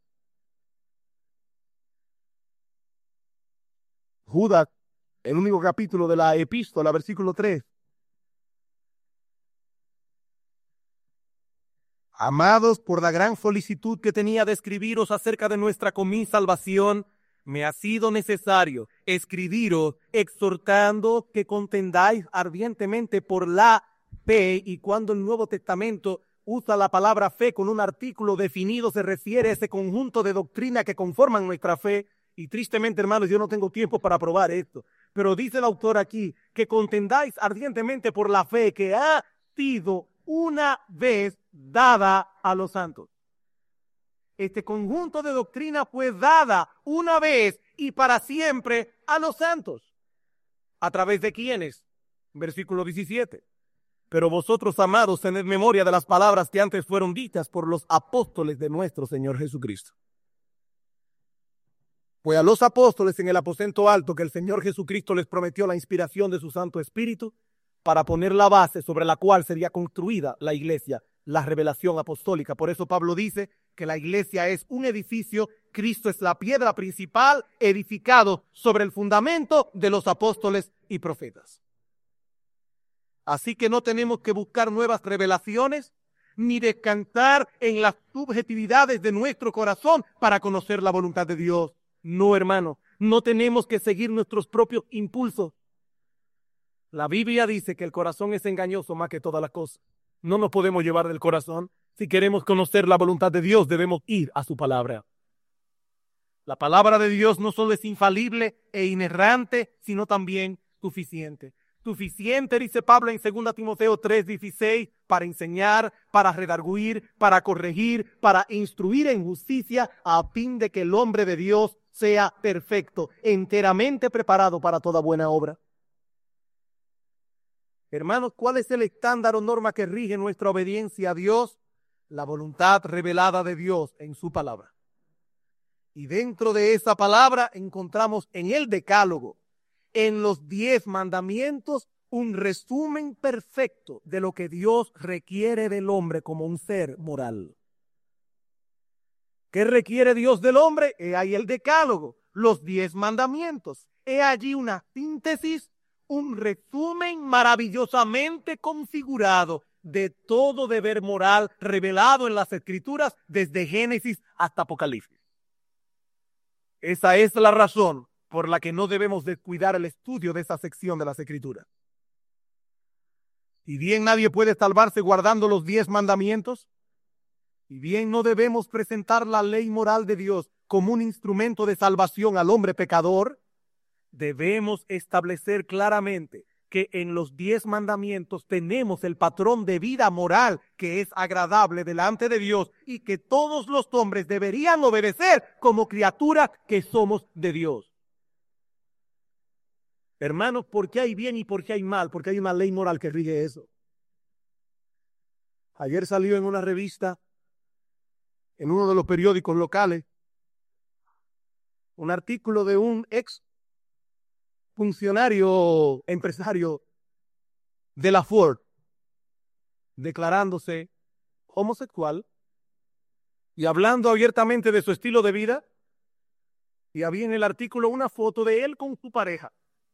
el único capítulo de la epístola, versículo 3. Amados, por la gran solicitud que tenía de escribiros acerca de nuestra común salvación, me ha sido necesario escribiros exhortando que contendáis ardientemente por la fe, y cuando el Nuevo Testamento usa la palabra fe con un artículo definido, se refiere a ese conjunto de doctrina que conforman nuestra fe. Y tristemente, hermanos, yo no tengo tiempo para probar esto, pero dice el autor aquí que contendáis ardientemente por la fe que ha sido una vez dada a los santos. Este conjunto de doctrina fue dada una vez y para siempre a los santos. ¿A través de quiénes? Versículo 17. Pero vosotros, amados, tened memoria de las palabras que antes fueron dichas por los apóstoles de nuestro Señor Jesucristo. Fue a los apóstoles en el aposento alto que el Señor Jesucristo les prometió la inspiración de su Santo Espíritu para poner la base sobre la cual sería construida la iglesia, la revelación apostólica. Por eso Pablo dice que la iglesia es un edificio, Cristo es la piedra principal, edificado sobre el fundamento de los apóstoles y profetas. Así que no tenemos que buscar nuevas revelaciones, ni descansar en las subjetividades de nuestro corazón para conocer la voluntad de Dios. No, hermano, no tenemos que seguir nuestros propios impulsos. La Biblia dice que el corazón es engañoso más que todas las cosas. No nos podemos llevar del corazón. Si queremos conocer la voluntad de Dios, debemos ir a su palabra. La palabra de Dios no solo es infalible e inerrante, sino también suficiente. Suficiente, dice Pablo en 2 Timoteo 3:16, para enseñar, para redarguir, para corregir, para instruir en justicia, a fin de que el hombre de Dios sea perfecto, enteramente preparado para toda buena obra. Hermanos, ¿cuál es el estándar o norma que rige nuestra obediencia a Dios? La voluntad revelada de Dios en su palabra. Y dentro de esa palabra encontramos en el Decálogo, en los 10 mandamientos, un resumen perfecto de lo que Dios requiere del hombre como un ser moral. ¿Qué requiere Dios del hombre? He ahí el Decálogo, los 10 mandamientos. He allí una síntesis, un resumen maravillosamente configurado de todo deber moral revelado en las Escrituras desde Génesis hasta Apocalipsis. Esa es la razón por la que no debemos descuidar el estudio de esa sección de las Escrituras. Y bien nadie puede salvarse guardando los 10 mandamientos, y bien no debemos presentar la ley moral de Dios como un instrumento de salvación al hombre pecador, debemos establecer claramente que en los 10 mandamientos tenemos el patrón de vida moral que es agradable delante de Dios y que todos los hombres deberían obedecer como criaturas que somos de Dios. Hermanos, ¿por qué hay bien y por qué hay mal? Porque hay una ley moral que rige eso. Ayer salió en una revista, en uno de los periódicos locales, un artículo de un ex funcionario empresario de la Ford, declarándose homosexual y hablando abiertamente de su estilo de vida, y había en el artículo una foto de él con su pareja.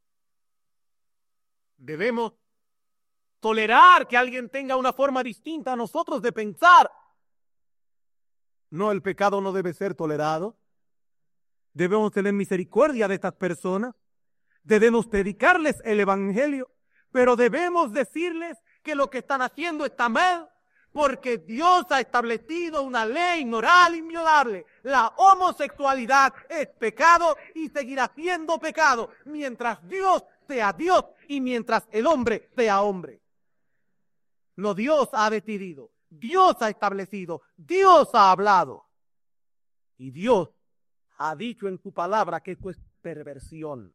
Debemos tolerar que alguien tenga una forma distinta a nosotros de pensar. No, el pecado no debe ser tolerado. Debemos tener misericordia de estas personas. Debemos predicarles el evangelio, pero debemos decirles que lo que están haciendo está mal, porque Dios ha establecido una ley moral inviolable. La homosexualidad es pecado y seguirá siendo pecado mientras Dios sea Dios y mientras el hombre sea hombre. Lo Dios ha decidido, Dios ha establecido, Dios ha hablado. Y Dios ha dicho en su palabra que esto es perversión.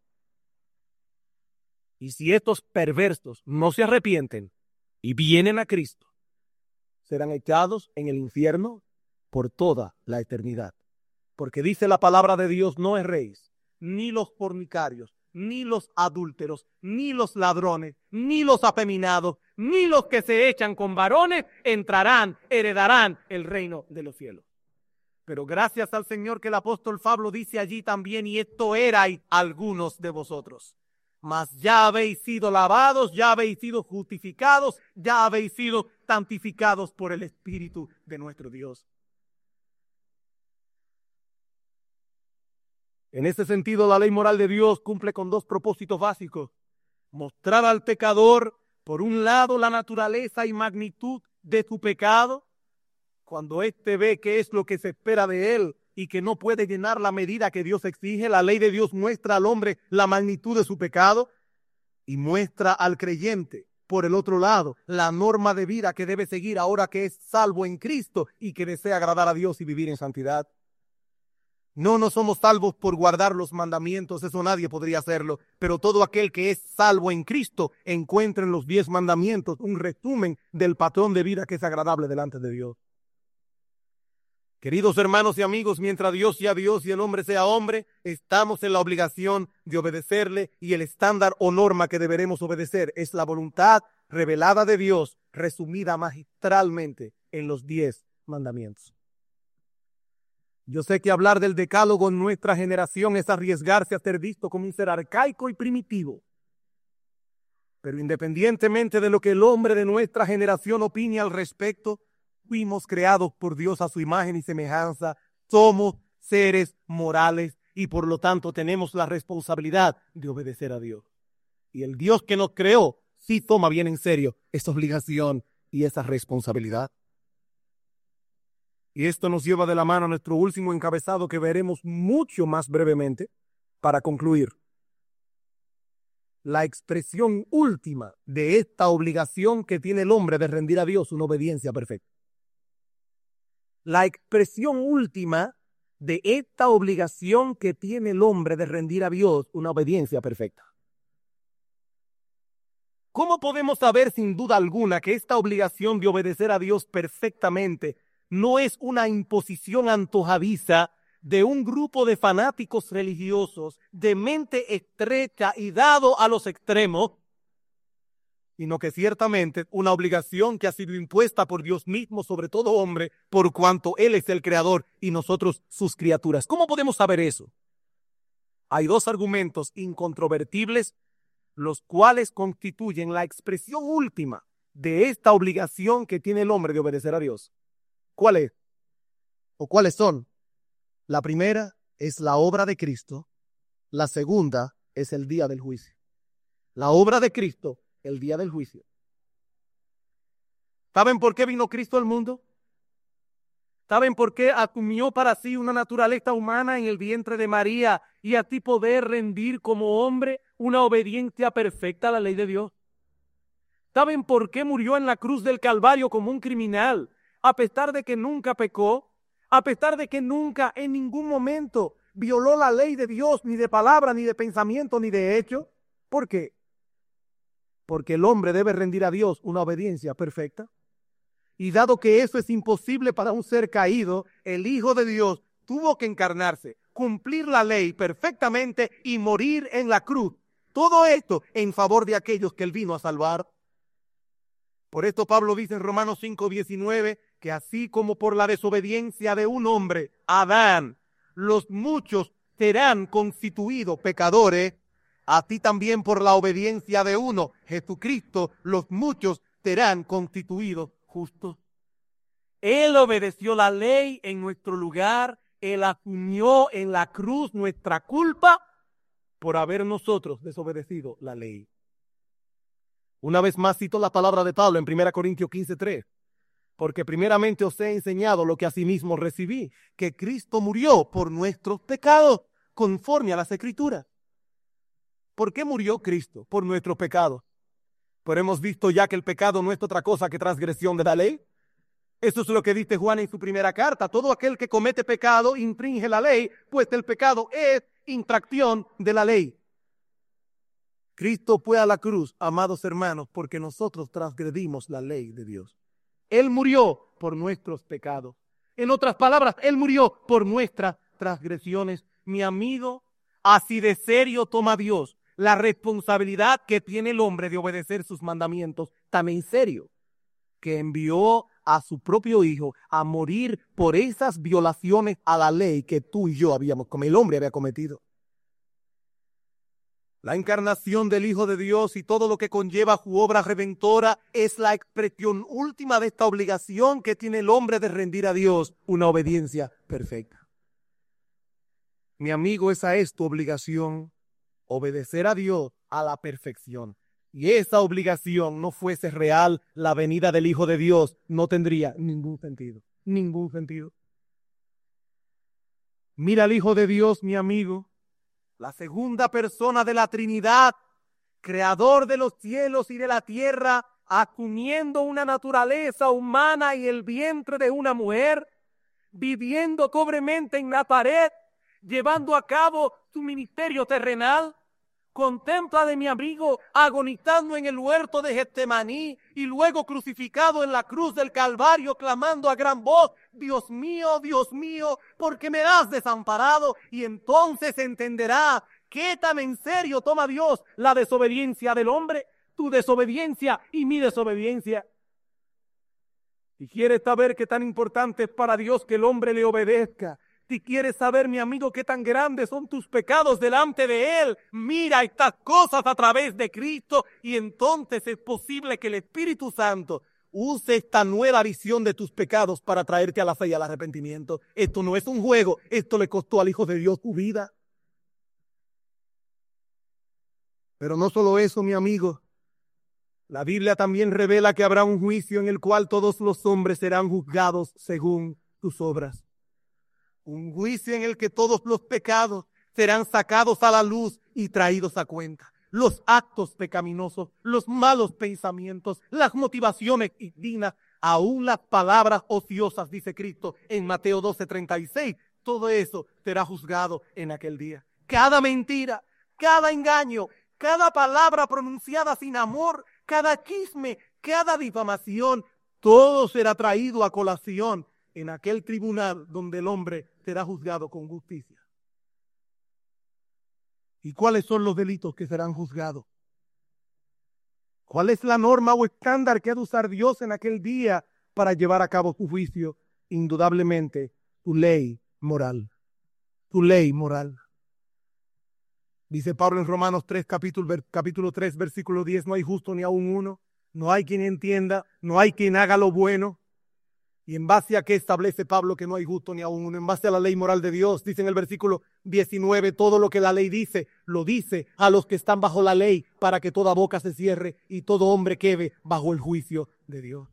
Y si estos perversos no se arrepienten y vienen a Cristo, serán echados en el infierno por toda la eternidad. Porque dice la palabra de Dios, no erréis, ni los fornicarios, ni los adúlteros, ni los ladrones, ni los afeminados, ni los que se echan con varones entrarán, heredarán el reino de los cielos. Pero gracias al Señor que el apóstol Pablo dice allí también, y esto erais algunos de vosotros. Mas ya habéis sido lavados, ya habéis sido justificados, ya habéis sido santificados por el Espíritu de nuestro Dios. En ese sentido, la ley moral de Dios cumple con dos propósitos básicos: mostrar al pecador, por un lado, la naturaleza y magnitud de su pecado, cuando éste ve qué es lo que se espera de él y que no puede llenar la medida que Dios exige. La ley de Dios muestra al hombre la magnitud de su pecado y muestra al creyente, por el otro lado, la norma de vida que debe seguir ahora que es salvo en Cristo y que desea agradar a Dios y vivir en santidad. No somos salvos por guardar los mandamientos, eso nadie podría hacerlo, pero todo aquel que es salvo en Cristo encuentra en los 10 mandamientos un resumen del patrón de vida que es agradable delante de Dios. Queridos hermanos y amigos, mientras Dios sea Dios y el hombre sea hombre, estamos en la obligación de obedecerle, y el estándar o norma que deberemos obedecer es la voluntad revelada de Dios, resumida magistralmente en los 10 mandamientos. Yo sé que hablar del decálogo en nuestra generación es arriesgarse a ser visto como un ser arcaico y primitivo. Pero independientemente de lo que el hombre de nuestra generación opine al respecto, fuimos creados por Dios a su imagen y semejanza, somos seres morales y por lo tanto tenemos la responsabilidad de obedecer a Dios. Y el Dios que nos creó sí toma bien en serio esa obligación y esa responsabilidad. Y esto nos lleva de la mano a nuestro último encabezado, que veremos mucho más brevemente para concluir. La expresión última de esta obligación que tiene el hombre de rendir a Dios una obediencia perfecta. La expresión última de esta obligación que tiene el hombre de rendir a Dios una obediencia perfecta. ¿Cómo podemos saber sin duda alguna que esta obligación de obedecer a Dios perfectamente no es una imposición antojadiza de un grupo de fanáticos religiosos de mente estrecha y dado a los extremos, sino que ciertamente una obligación que ha sido impuesta por Dios mismo sobre todo hombre, por cuanto Él es el creador y nosotros sus criaturas? ¿Cómo podemos saber eso? Hay dos argumentos incontrovertibles, los cuales constituyen la expresión última de esta obligación que tiene el hombre de obedecer a Dios. ¿Cuál es? ¿O cuáles son? La primera es la obra de Cristo. La segunda es el día del juicio. La obra de Cristo, el día del juicio. ¿Saben por qué vino Cristo al mundo? ¿Saben por qué asumió para sí una naturaleza humana en el vientre de María y así poder rendir como hombre una obediencia perfecta a la ley de Dios? ¿Saben por qué murió en la cruz del Calvario como un criminal? A pesar de que nunca pecó, a pesar de que nunca en ningún momento violó la ley de Dios, ni de palabra, ni de pensamiento, ni de hecho. ¿Por qué? Porque el hombre debe rendir a Dios una obediencia perfecta. Y dado que eso es imposible para un ser caído, el Hijo de Dios tuvo que encarnarse, cumplir la ley perfectamente y morir en la cruz. Todo esto en favor de aquellos que Él vino a salvar. Por esto Pablo dice en Romanos 5:19 que así como por la desobediencia de un hombre, Adán, los muchos serán constituidos pecadores, así también por la obediencia de uno, Jesucristo, los muchos serán constituidos justos. Él obedeció la ley en nuestro lugar, Él asumió en la cruz nuestra culpa por haber nosotros desobedecido la ley. Una vez más cito la palabra de Pablo en 1 Corintios 15:3. Porque primeramente os he enseñado lo que asimismo recibí, que Cristo murió por nuestros pecados, conforme a las Escrituras. ¿Por qué murió Cristo? Por nuestros pecados. Pero hemos visto ya que el pecado no es otra cosa que transgresión de la ley. Eso es lo que dice Juan en su primera carta. Todo aquel que comete pecado infringe la ley, pues el pecado es infracción de la ley. Cristo fue a la cruz, amados hermanos, porque nosotros transgredimos la ley de Dios. Él murió por nuestros pecados. En otras palabras, Él murió por nuestras transgresiones. Mi amigo, así de serio toma Dios la responsabilidad que tiene el hombre de obedecer sus mandamientos, tan en serio, que envió a su propio Hijo a morir por esas violaciones a la ley que tú y yo habíamos cometido, el hombre había cometido. La encarnación del Hijo de Dios y todo lo que conlleva su obra redentora es la expresión última de esta obligación que tiene el hombre de rendir a Dios una obediencia perfecta. Mi amigo, esa es tu obligación, obedecer a Dios a la perfección. Y esa obligación no fuese real, la venida del Hijo de Dios no tendría ningún sentido. Ningún sentido. Mira al Hijo de Dios, mi amigo, la segunda persona de la Trinidad, creador de los cielos y de la tierra, asumiendo una naturaleza humana y el vientre de una mujer, viviendo pobremente en la pared, llevando a cabo su ministerio terrenal. Contempla de mi amigo agonizando en el huerto de Getsemaní y luego crucificado en la cruz del Calvario, clamando a gran voz: Dios mío, ¿por qué me has desamparado? Y entonces entenderá qué tan en serio toma Dios la desobediencia del hombre, tu desobediencia y mi desobediencia. Si quieres saber qué tan importante es para Dios que el hombre le obedezca, si quieres saber, mi amigo, qué tan grandes son tus pecados delante de Él, mira estas cosas a través de Cristo y entonces es posible que el Espíritu Santo use esta nueva visión de tus pecados para traerte a la fe y al arrepentimiento. Esto no es un juego, esto le costó al Hijo de Dios su vida. Pero no solo eso, mi amigo. La Biblia también revela que habrá un juicio en el cual todos los hombres serán juzgados según sus obras. Un juicio en el que todos los pecados serán sacados a la luz y traídos a cuenta. Los actos pecaminosos, los malos pensamientos, las motivaciones indignas, aún las palabras ociosas, dice Cristo en Mateo 12:36. Todo eso será juzgado en aquel día. Cada mentira, cada engaño, cada palabra pronunciada sin amor, cada chisme, cada difamación, todo será traído a colación en aquel tribunal donde el hombre será juzgado con justicia. ¿Y cuáles son los delitos que serán juzgados? ¿Cuál es la norma o estándar que ha de usar Dios en aquel día para llevar a cabo su juicio? Indudablemente, tu ley moral. Tu ley moral. Dice Pablo en Romanos 3, capítulo 3, versículo 10, no hay justo ni aun uno, no hay quien entienda, no hay quien haga lo bueno. ¿Y en base a qué establece Pablo que no hay justo ni aun uno? En base a la ley moral de Dios. Dice en el versículo 19, todo lo que la ley dice, lo dice a los que están bajo la ley, para que toda boca se cierre y todo hombre quede bajo el juicio de Dios.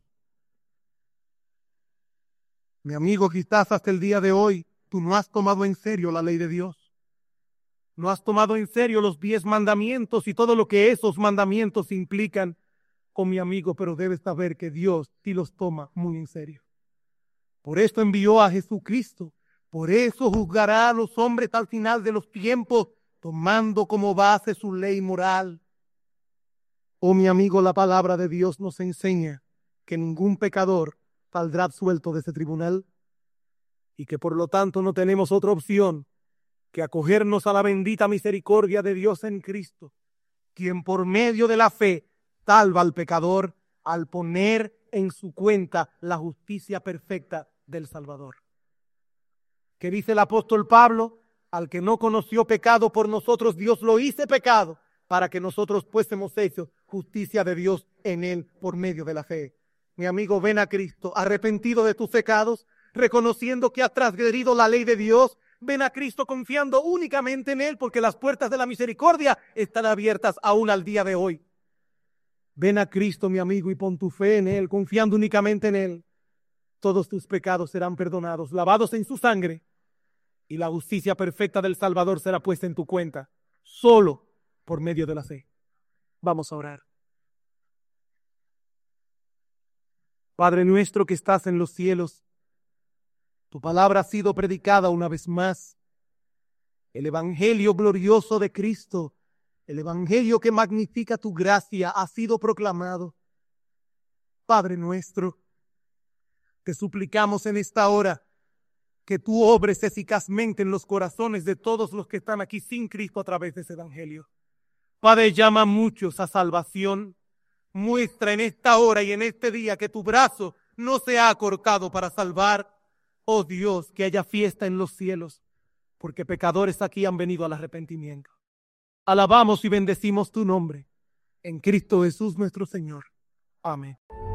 Mi amigo, quizás hasta el día de hoy tú no has tomado en serio la ley de Dios. No has tomado en serio los 10 mandamientos y todo lo que esos mandamientos implican. Oh, mi amigo, pero debes saber que Dios sí los toma muy en serio. Por eso envió a Jesucristo. Por eso juzgará a los hombres al final de los tiempos, tomando como base su ley moral. Oh, mi amigo, la palabra de Dios nos enseña que ningún pecador saldrá absuelto de ese tribunal y que por lo tanto no tenemos otra opción que acogernos a la bendita misericordia de Dios en Cristo, quien por medio de la fe salva al pecador al poner en su cuenta la justicia perfecta del Salvador. ¿Qué dice el apóstol Pablo? Al que no conoció pecado por nosotros, Dios lo hizo pecado para que nosotros fuésemos hechos justicia de Dios en él por medio de la fe. Mi amigo, ven a Cristo, arrepentido de tus pecados, reconociendo que has transgredido la ley de Dios. Ven a Cristo confiando únicamente en Él, porque las puertas de la misericordia están abiertas aún al día de hoy. Ven a Cristo, mi amigo, y pon tu fe en Él, confiando únicamente en Él. Todos tus pecados serán perdonados, lavados en su sangre, y la justicia perfecta del Salvador será puesta en tu cuenta, solo por medio de la fe. Vamos a orar. Padre nuestro que estás en los cielos, tu palabra ha sido predicada una vez más. El evangelio glorioso de Cristo, el evangelio que magnifica tu gracia, ha sido proclamado. Padre nuestro, te suplicamos en esta hora que tú obres eficazmente en los corazones de todos los que están aquí sin Cristo a través de ese evangelio. Padre, llama a muchos a salvación. Muestra en esta hora y en este día que tu brazo no se ha acortado para salvar. Oh Dios, que haya fiesta en los cielos, porque pecadores aquí han venido al arrepentimiento. Alabamos y bendecimos tu nombre. En Cristo Jesús nuestro Señor. Amén.